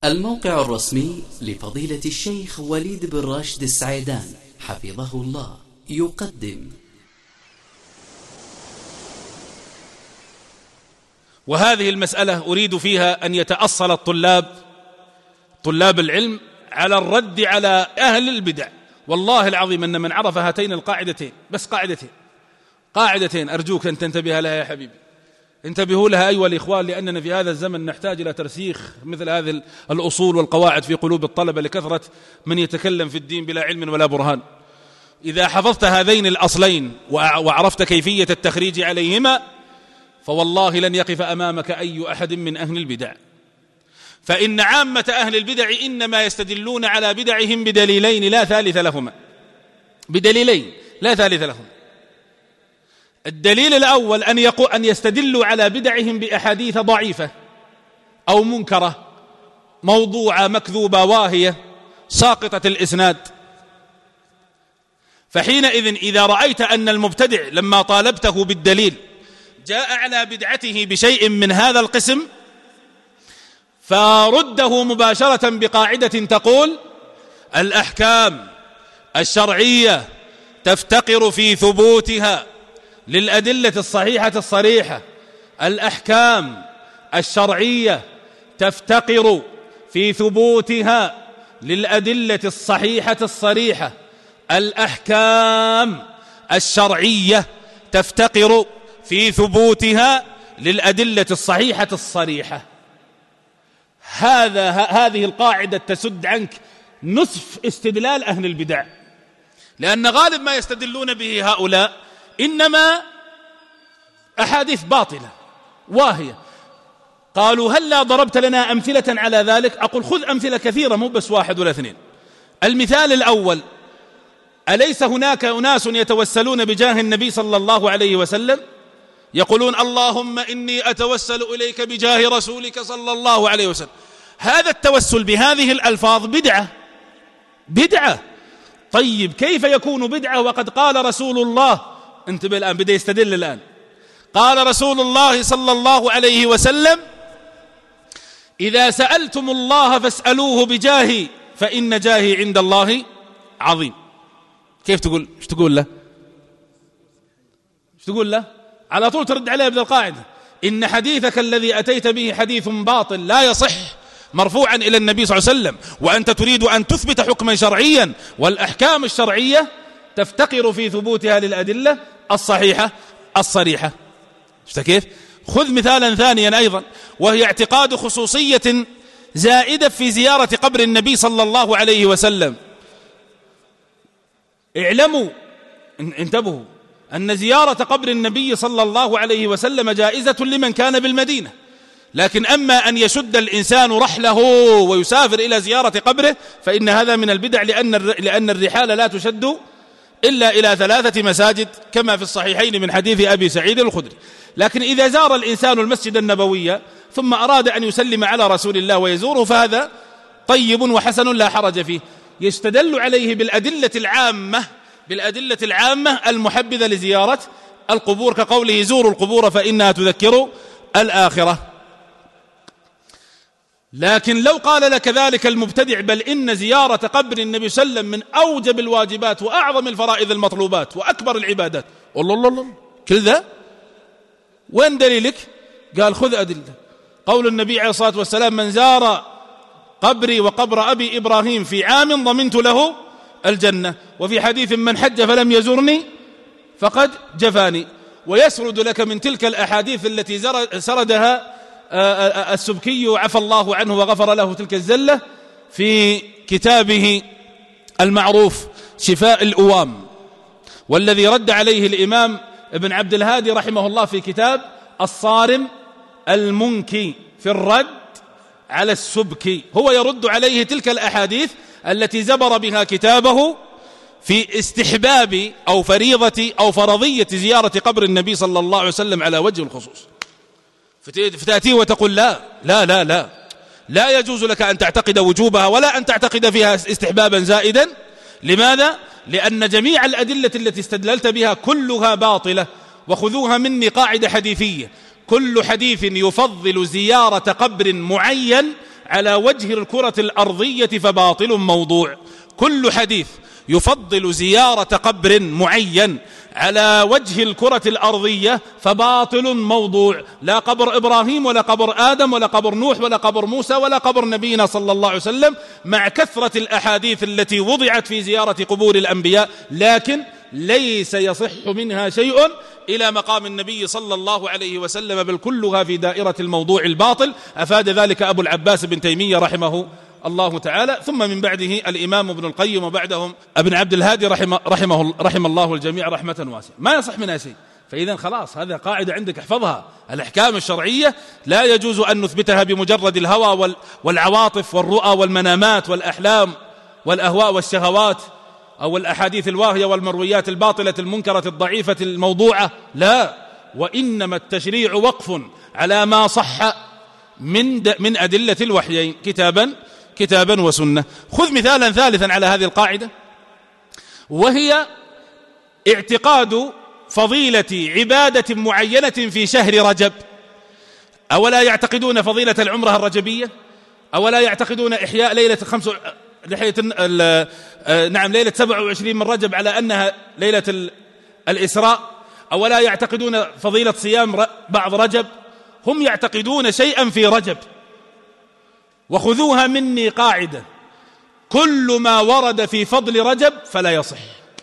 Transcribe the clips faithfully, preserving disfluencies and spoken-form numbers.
الموقع الرسمي لفضيلة الشيخ وليد بن راشد السعيدان حفظه الله يقدم. وهذه المسألة أريد فيها أن يتأصل الطلاب طلاب العلم على الرد على أهل البدع. والله العظيم أن من عرف هاتين القاعدتين، بس قاعدتين قاعدتين أرجوك أن تنتبه لها يا حبيبي، انتبهوا لها أيها الإخوان، لأننا في هذا الزمن نحتاج إلى ترسيخ مثل هذه الأصول والقواعد في قلوب الطلبة لكثرة من يتكلم في الدين بلا علم ولا برهان. إذا حفظت هذين الأصلين وعرفت كيفية التخريج عليهما فوالله لن يقف أمامك أي أحد من أهل البدع. فإن عامة أهل البدع إنما يستدلون على بدعهم بدليلين لا ثالث لهما، بدليلين لا ثالث لهما. الدليل الأول أن يقول أن يستدلوا على بدعهم بأحاديث ضعيفة أو منكرة موضوعة مكذوبة واهية ساقطة الإسناد. فحينئذ إذا رأيت أن المبتدع لما طالبته بالدليل جاء على بدعته بشيء من هذا القسم فرده مباشرة بقاعدة تقول: الأحكام الشرعية تفتقر في ثبوتها للأدلة الصحيحة الصريحة. الأحكام الشرعية تفتقر في ثبوتها للأدلة الصحيحة الصريحة. الأحكام الشرعية تفتقر في ثبوتها للأدلة الصحيحة الصريحة. هذا هذه القاعدة تسد عنك نصف استدلال أهل البدع، لأن غالب ما يستدلون به هؤلاء إنما أحاديث باطلة واهية. قالوا: هل لا ضربت لنا أمثلة على ذلك؟ أقول: خذ أمثلة كثيرة، مو بس واحد ولا اثنين. المثال الأول: أليس هناك أناس يتوسلون بجاه النبي صلى الله عليه وسلم يقولون: اللهم إني أتوسل إليك بجاه رسولك صلى الله عليه وسلم؟ هذا التوسل بهذه الألفاظ بدعة بدعة. طيب كيف يكون بدعة وقد قال رسول الله، انتبه الآن بدأ يستدل الآن، قال رسول الله صلى الله عليه وسلم: إذا سألتم الله فاسألوه بجاهي فإن جاهي عند الله عظيم. كيف تقول؟ ايش تقول له؟ ايش تقول له؟ على طول ترد عليه بهذه القاعدة: إن حديثك الذي أتيت به حديث باطل لا يصح مرفوعا إلى النبي صلى الله عليه وسلم، وأنت تريد أن تثبت حكما شرعيا، والأحكام الشرعية تفتقر في ثبوتها للأدلة الصحيحة الصريحة. شفت كيف؟ خذ مثالا ثانيا أيضا، وهي اعتقاد خصوصية زائدة في زيارة قبر النبي صلى الله عليه وسلم. اعلموا، انتبهوا، أن زيارة قبر النبي صلى الله عليه وسلم جائزة لمن كان بالمدينة، لكن أما أن يشد الإنسان رحله ويسافر إلى زيارة قبره فإن هذا من البدع، لأن لأن الرحال لا تشد إلا إلى ثلاثة مساجد كما في الصحيحين من حديث أبي سعيد الخدري. لكن إذا زار الإنسان المسجد النبوي ثم أراد أن يسلم على رسول الله ويزوره فهذا طيب وحسن لا حرج فيه. يستدل عليه بالأدلة العامة بالأدلة العامة المحبذة لزيارة القبور، كقوله: زوروا القبور فإنها تذكر الآخرة. لكن لو قال لك ذلك المبتدع: بل إن زيارة قبر النبي صلى الله عليه وسلم من أوجب الواجبات وأعظم الفرائض المطلوبات وأكبر العبادات، الله الله الله كل ذا وين دليلك؟ قال: خذ أدلة. قول النبي عليه الصلاة والسلام: من زار قبري وقبر أبي إبراهيم في عام ضمنت له الجنة. وفي حديث: من حج فلم يزرني فقد جفاني. ويسرد لك من تلك الأحاديث التي سردها السبكي عفى الله عنه وغفر له تلك الزلة في كتابه المعروف شفاء الأوام، والذي رد عليه الإمام ابن عبد الهادي رحمه الله في كتاب الصارم المنكي في الرد على السبكي. هو يرد عليه تلك الأحاديث التي زبر بها كتابه في استحباب أو فريضة أو فرضية زيارة قبر النبي صلى الله عليه وسلم على وجه الخصوص. فتأتيه وتقول: لا لا لا لا لا يجوز لك أن تعتقد وجوبها ولا أن تعتقد فيها استحبابا زائدا. لماذا؟ لأن جميع الأدلة التي استدللت بها كلها باطلة. وخذوها مني قاعدة حديثية: كل حديث يفضل زيارة قبر معين على وجه الكرة الأرضية فباطل موضوع. كل حديث يفضل زيارة قبر معين على وجه الكرة الأرضية فباطل موضوع. لا قبر إبراهيم ولا قبر آدم ولا قبر نوح ولا قبر موسى ولا قبر نبينا صلى الله عليه وسلم، مع كثرة الأحاديث التي وضعت في زيارة قبور الأنبياء، لكن ليس يصح منها شيء إلى مقام النبي صلى الله عليه وسلم، بل كلها في دائرة الموضوع الباطل. أفاد ذلك أبو العباس بن تيمية رحمه الله تعالى، ثم من بعده الإمام ابن القيم، وبعدهم ابن عبد الهادي رحمه, رحمه, رحمه الله الجميع رحمة واسعة. ما يصح منها شيء. فإذا خلاص هذا قاعدة عندك احفظها. الأحكام الشرعية لا يجوز أن نثبتها بمجرد الهوى والعواطف والرؤى والمنامات والأحلام والأهواء والشهوات، أو الأحاديث الواهية والمرويات الباطلة المنكرة الضعيفة الموضوعة، لا، وإنما التشريع وقف على ما صح من من أدلة الوحيين كتابا كتابا وسنة. خذ مثالا ثالثا على هذه القاعدة، وهي اعتقاد فضيلة عبادة معينة في شهر رجب. أولا يعتقدون فضيلة العمرة الرجبية؟ أولا يعتقدون إحياء ليلة خمس لحية نعم ليلة سبعة وعشرين من رجب على أنها ليلة الإسراء؟ أولا يعتقدون فضيلة صيام بعض رجب؟ هم يعتقدون شيئا في رجب. وخذوها مني قاعدة: كل ما ورد في فضل رجب فلا يصح،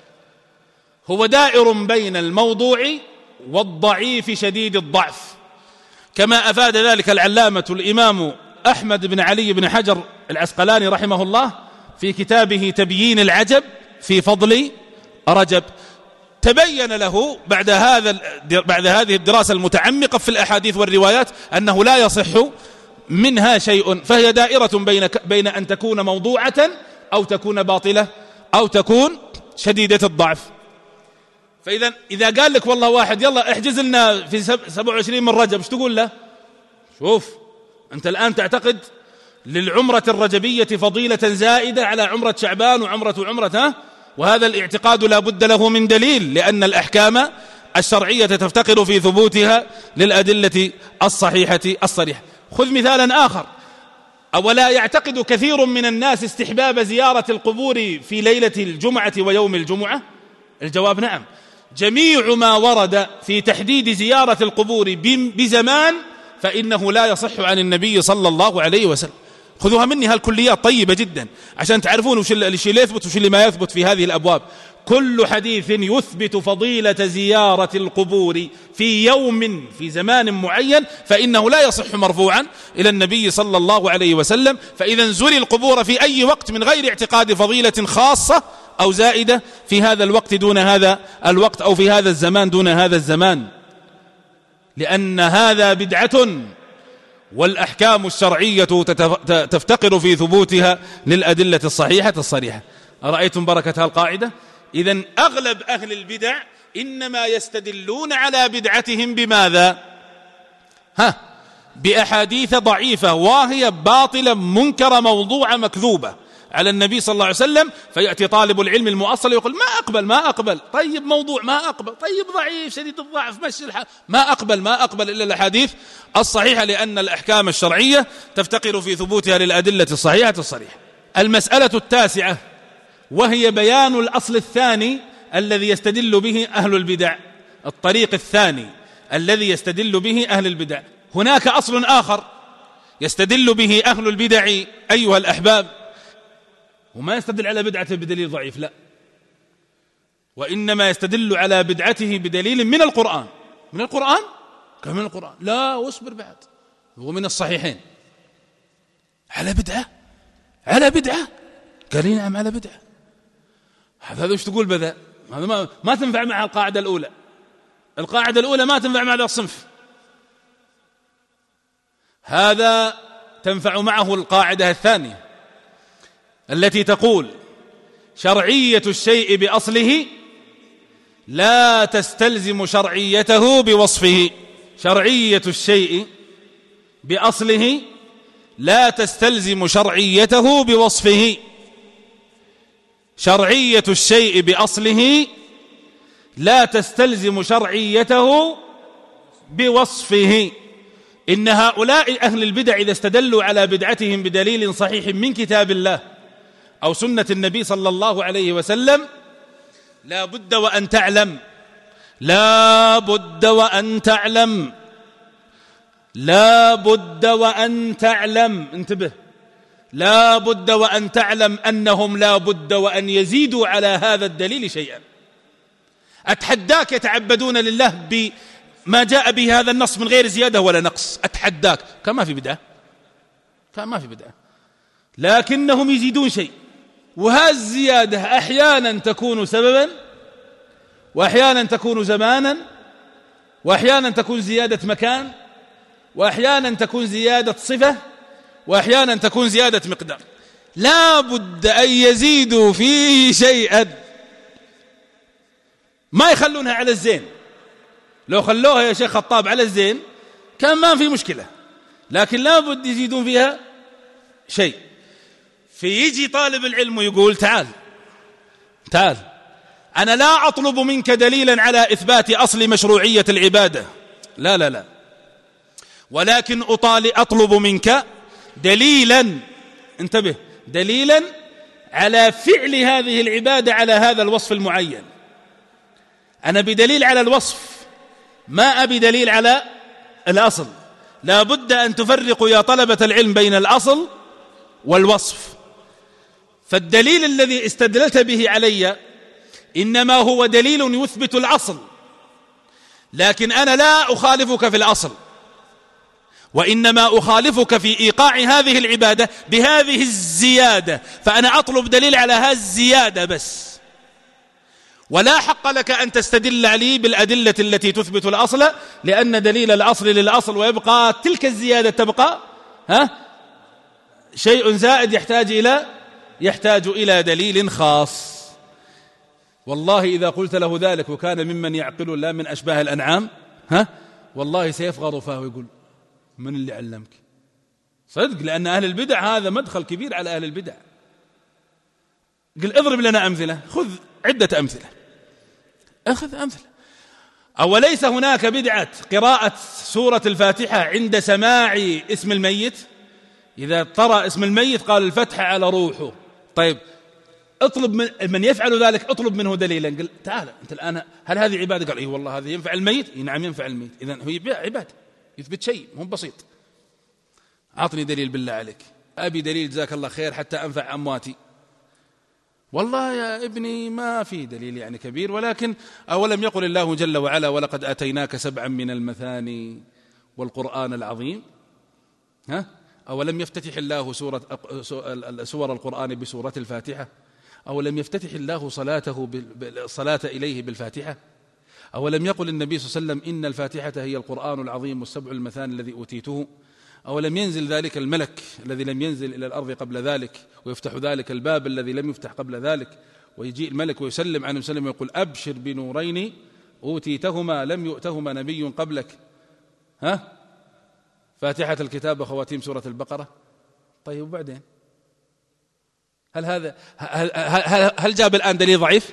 هو دائر بين الموضوع والضعيف شديد الضعف، كما أفاد ذلك العلامة الإمام أحمد بن علي بن حجر العسقلاني رحمه الله في كتابه تبيين العجب في فضل رجب. تبين له بعد هذا بعد هذه الدراسة المتعمقة في الأحاديث والروايات أنه لا يصح منها شيء، فهي دائرة بين بين أن تكون موضوعة أو تكون باطلة أو تكون شديدة الضعف. فإذا إذا قال لك والله واحد يلا احجز لنا في سبعة وعشرين من رجب، ايش تقول له؟ شوف، أنت الآن تعتقد للعمرة الرجبية فضيلة زائدة على عمرة شعبان وعمرة وعمرة ها؟ وهذا الاعتقاد لا بد له من دليل، لأن الأحكام الشرعية تفتقر في ثبوتها للأدلة الصحيحة الصريحة. خذ مثالا آخر: أولا يعتقد كثير من الناس استحباب زيارة القبور في ليلة الجمعة ويوم الجمعة؟ الجواب نعم. جميع ما ورد في تحديد زيارة القبور بزمان فإنه لا يصح عن النبي صلى الله عليه وسلم. خذوها مني، هالكليات طيبة جدا عشان تعرفون وش اللي يثبت وش اللي ما يثبت في هذه الأبواب. كل حديث يثبت فضيلة زيارة القبور في يوم في زمان معين فإنه لا يصح مرفوعا إلى النبي صلى الله عليه وسلم. فإذا زور القبور في أي وقت من غير اعتقاد فضيلة خاصة أو زائدة في هذا الوقت دون هذا الوقت، أو في هذا الزمان دون هذا الزمان، لأن هذا بدعة، والأحكام الشرعية تفتقر في ثبوتها للأدلة الصحيحة الصريحة. أرأيتم بركة القاعدة؟ إذن أغلب أهل البدع إنما يستدلون على بدعتهم بماذا؟ ها بأحاديث ضعيفة واهية باطلة منكرة موضوعة مكذوبة على النبي صلى الله عليه وسلم، فيأتي طالب العلم المؤصل يقول ما أقبل ما أقبل طيب موضوع ما أقبل، طيب ضعيف شديد الضعف مشي الحال، ما أقبل ما أقبل إلا الأحاديث الصحيحة، لأن الأحكام الشرعية تفتقر في ثبوتها للأدلة الصحيحة الصريحة. المسألة التاسعة وهي بيان الأصل الثاني الذي يستدل به أهل البدع، الطريق الثاني الذي يستدل به أهل البدع. هناك أصل آخر يستدل به أهل البدع أيها الأحباب، وما يستدل على بدعته بدليل ضعيف، لا، وإنما يستدل على بدعته بدليل من القرآن. من القرآن؟ كم من القرآن؟ لا، واصبر بعد، هو من الصحيحين. على بدعة على بدعة قال لي نعم على بدعة. هذا وش تقول بذا؟ هذا ما, ما تنفع مع القاعدة الأولى. القاعدة الأولى ما تنفع مع الصنف، هذا تنفع معه القاعدة الثانية التي تقول شرعية الشيء بأصله لا تستلزم شرعيته بوصفه. شرعية الشيء بأصله لا تستلزم شرعيته بوصفه. شرعية الشيء بأصله لا تستلزم شرعيته بوصفه. إن هؤلاء أهل البدع إذا استدلوا على بدعتهم بدليل صحيح من كتاب الله أو سنة النبي صلى الله عليه وسلم لا بد وأن تعلم لا بد وأن تعلم لا بد وأن تعلم انتبه لا بد وأن تعلم أنهم لا بد وأن يزيدوا على هذا الدليل شيئا. أتحداك يتعبدون لله بما جاء به هذا النص من غير زيادة ولا نقص، أتحداك كما في بدعة كما في بدعة، لكنهم يزيدون شيء، وهذه الزيادة أحيانا تكون سببا وأحيانا تكون زمانا وأحيانا تكون زيادة مكان وأحيانا تكون زيادة صفة وأحيانا تكون زيادة مقدار. لا بد أن يزيدوا فيه شيئا، ما يخلونها على الزين. لو خلوها يا شيخ خطاب على الزين كان ما في مشكلة، لكن لا بد يزيدون فيها شيء. فيجي طالب العلم ويقول تعال تعال أنا لا أطلب منك دليلا على إثبات أصل مشروعية العبادة، لا لا لا، ولكن أطالب أطلب منك دليلا، انتبه، دليلا على فعل هذه العبادة على هذا الوصف المعين. أنا بدليل على الوصف، ما أبي دليل على الأصل. لا بد أن تفرقوا يا طلبة العلم بين الأصل والوصف. فالدليل الذي استدللت به علي إنما هو دليل يثبت الأصل، لكن أنا لا أخالفك في الأصل، وإنما أخالفك في إيقاع هذه العبادة بهذه الزيادة، فأنا أطلب دليل على هذه الزيادة بس، ولا حق لك أن تستدل لي بالأدلة التي تثبت الأصل، لأن دليل الأصل للأصل، ويبقى تلك الزيادة تبقى ها شيء زائد يحتاج إلى يحتاج إلى دليل خاص. والله إذا قلت له ذلك وكان ممن يعقل لا من أشباه الأنعام ها والله سيفغر فاه ويقول من اللي علمك؟ صدق، لأن أهل البدع هذا مدخل كبير على أهل البدع. قل اضرب لنا أمثلة، خذ عدة أمثلة، أخذ أمثلة. أوليس هناك بدعة قراءة سورة الفاتحة عند سماع اسم الميت؟ إذا طرأ اسم الميت قال الفتحة على روحه. طيب اطلب من من يفعل ذلك، اطلب منه دليلا. قل تعال أنت الآن هل هذه عبادة؟ قال إيه والله هذه ينفع الميت. إيه نعم ينفع الميت. إذن هي عبادة، يثبت شيء مو بسيط. أعطني دليل بالله عليك. أبي دليل جزاك الله خير حتى أنفع أمواتي. والله يا ابني ما في دليل يعني كبير، ولكن أولم يقل الله جل وعلا ولقد آتيناك سبعا من المثاني والقرآن العظيم؟ ها أولم يفتتح الله سورة سور القرآن بسورة الفاتحة؟ أولم يفتتح الله صلاته بالصلاة إليه بالفاتحة؟ أولم يقل النبي صلى الله عليه وسلم إن الفاتحة هي القرآن العظيم والسبع المثاني الذي أوتيته؟ أولم ينزل ذلك الملك الذي لم ينزل إلى الأرض قبل ذلك ويفتح ذلك الباب الذي لم يفتح قبل ذلك، ويجيء الملك ويسلم عنه وسلم ويقول أبشر بنورين أوتيتهما لم يؤتهما نبي قبلك، ها فاتحة الكتاب وخواتيم سورة البقرة. طيب وبعدين هل هذا هل, هل, هل جاب الآن دليل ضعيف؟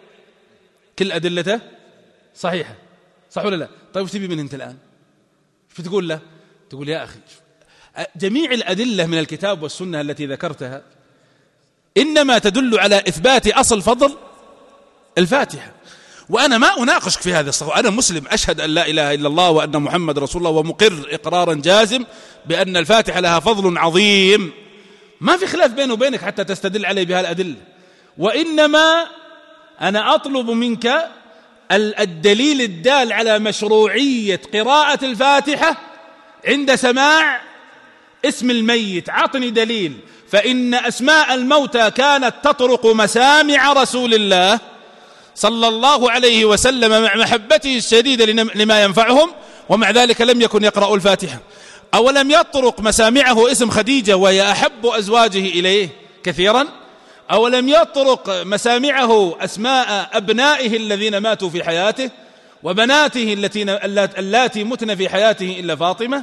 كل أدلته صحيحة، صح ولا لا؟ طيب وش تبي منه أنت الآن؟ شو تقول له؟ تقول يا أخي جميع الأدلة من الكتاب والسنة التي ذكرتها إنما تدل على إثبات أصل فضل الفاتحة، وأنا ما أناقشك في هذا الصف. أنا مسلم أشهد أن لا إله إلا الله وأن محمد رسول الله، ومقر إقرارا جازم بأن الفاتحة لها فضل عظيم، ما في خلاف بينه وبينك حتى تستدل عليه بها الأدلة. وإنما أنا أطلب منك الدليل الدال على مشروعية قراءة الفاتحة عند سماع اسم الميت. عطني دليل. فإن أسماء الموتى كانت تطرق مسامع رسول الله صلى الله عليه وسلم مع محبته الشديدة لما ينفعهم، ومع ذلك لم يكن يقرأ الفاتحة. أولم يطرق مسامعه اسم خديجة وهي أحب أزواجه إليه كثيرا؟ أولم يطرق مسامعه أسماء أبنائه الذين ماتوا في حياته وبناته اللاتي متن في حياته إلا فاطمة؟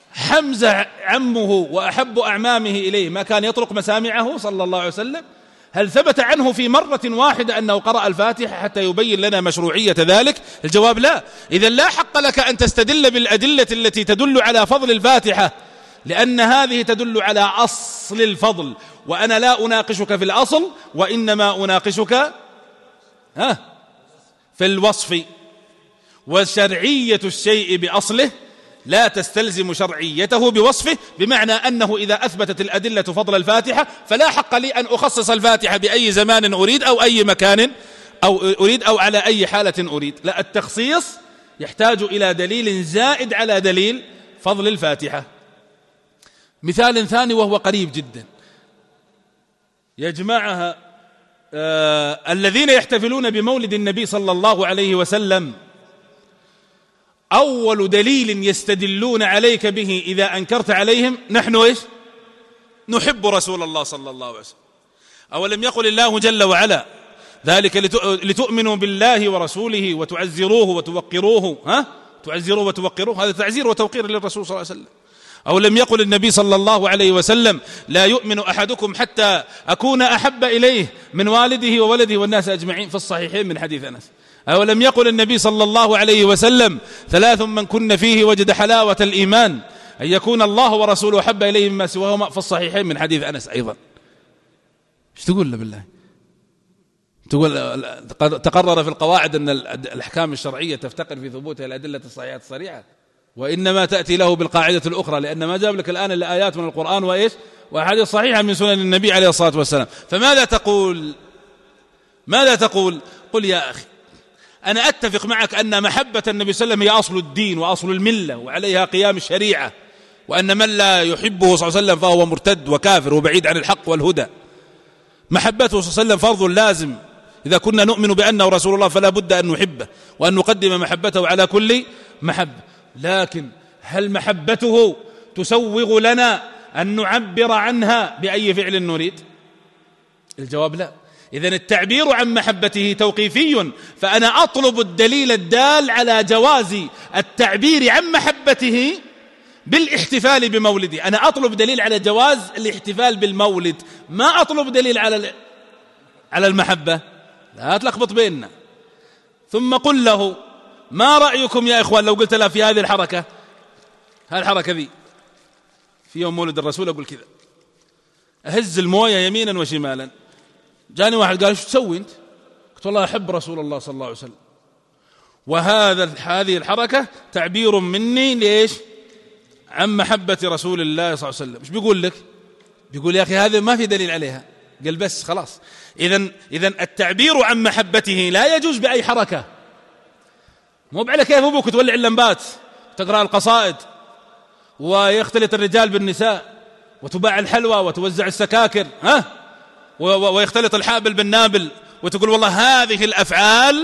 حمزة عمه وأحب أعمامه إليه ما كان يطرق مسامعه صلى الله عليه وسلم؟ هل ثبت عنه في مرة واحدة أنه قرأ الفاتحة حتى يبين لنا مشروعية ذلك؟ الجواب لا. إذا لا حق لك أن تستدل بالأدلة التي تدل على فضل الفاتحة، لأن هذه تدل على أصل الفضل، وأنا لا أناقشك في الأصل، وإنما أناقشك ها في الوصف. وشرعية الشيء بأصله لا تستلزم شرعيته بوصفه، بمعنى أنه إذا أثبتت الأدلة فضل الفاتحة فلا حق لي أن أخصص الفاتحة بأي زمان أريد أو أي مكان أو أريد أو على أي حالة أريد. لا، التخصيص يحتاج إلى دليل زائد على دليل فضل الفاتحة. مثال ثاني وهو قريب جدا يجمعها آه الذين يحتفلون بمولد النبي صلى الله عليه وسلم. أول دليل يستدلون عليك به إذا أنكرت عليهم: نحن إيش؟ نحب رسول الله صلى الله عليه وسلم. أولم يقل الله جل وعلا: ذلك لتؤمنوا بالله ورسوله وتعزروه وتوقروه. ها؟ تعزروه وتوقروه، هذا تعزير وتوقير للرسول صلى الله عليه وسلم. أو لم يقل النبي صلى الله عليه وسلم: لا يؤمن أحدكم حتى أكون أحب إليه من والده وولده والناس أجمعين، في الصحيحين من حديث أنس. أو لم يقل النبي صلى الله عليه وسلم: ثلاث من كن فيه وجد حلاوة الإيمان، أن يكون الله ورسوله أحب إليه مما سواهما، في الصحيحين من حديث أنس أيضا. ايش تقول له بالله؟ تقول تقرر في القواعد أن الأحكام الشرعية تفتقر في ثبوتها الأدلة الصحيحة الصريحة، وإنما تأتي له بالقاعدة الأخرى، لأن ما جاب لك الآن إلا آيات من القرآن وإيش وأحاديث صحيحة من سنن النبي عليه الصلاة والسلام. فماذا تقول؟ ماذا تقول؟ قل يا أخي، أنا أتفق معك أن محبة النبي صلى الله عليه وسلم هي أصل الدين وأصل الملة وعليها قيام الشريعة، وأن من لا يحبه صلى الله عليه وسلم فهو مرتد وكافر وبعيد عن الحق والهدى. محبته صلى الله عليه وسلم فرض لازم، إذا كنا نؤمن بأنه رسول الله فلا بد أن نحبه وأن نقدم محبته على كل محبة. لكن هل محبته تسوغ لنا أن نعبر عنها بأي فعل نريد؟ الجواب لا. إذن التعبير عن محبته توقيفي، فأنا أطلب الدليل الدال على جواز التعبير عن محبته بالاحتفال بمولده. أنا أطلب دليل على جواز الاحتفال بالمولد، ما أطلب دليل على على المحبة. لا تلخبط بيننا. ثم قل له: ما رأيكم يا إخوان لو قلت له في هذه الحركة، هالحركة ذي في يوم مولد الرسول، أقول كذا، أهز الموية يمينا وشمالا. جاني واحد قال: شو تسوي أنت؟ قلت: والله أحب رسول الله صلى الله عليه وسلم، وهذا هذه الحركة تعبير مني ليش؟ عن محبة رسول الله صلى الله عليه وسلم. إيش بيقول لك؟ بيقول: يا أخي هذا ما في دليل عليها. قال: بس خلاص. إذن إذن التعبير عن محبته لا يجوز بأي حركة، مو على كيف أبوك تولع اللمبات تقرأ القصائد ويختلط الرجال بالنساء وتباع الحلوى وتوزع السكاكر، ها، ويختلط الحابل بالنابل، وتقول والله هذه الأفعال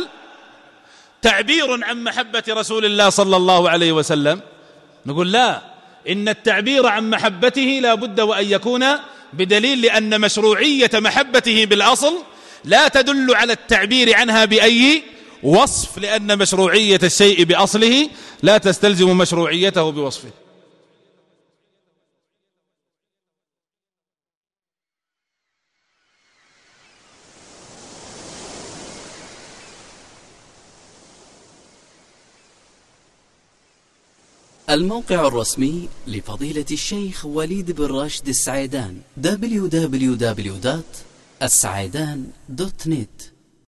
تعبير عن محبة رسول الله صلى الله عليه وسلم. نقول لا، إن التعبير عن محبته لا بد وأن يكون بدليل، لأن مشروعية محبته بالأصل لا تدل على التعبير عنها بأي وصف، لأن مشروعية الشيء بأصله لا تستلزم مشروعيته بوصفه. الموقع الرسمي لفضيلة الشيخ وليد بن راشد السعيدان دبليو دبليو دبليو دوت السعيدان دوت نت